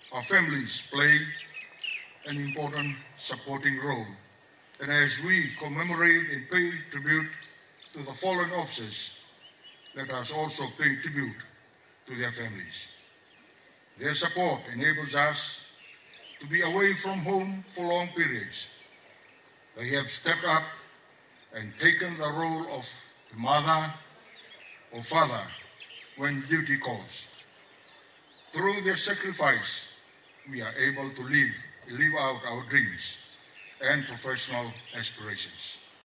Our families play an important supporting role. And as we commemorate and pay tribute to the fallen officers, let us also pay tribute to their families. Their support enables us to be away from home for long periods. They have stepped up and taken the role of mother or father when duty calls. Through their sacrifice, we are able to live out our dreams and professional aspirations.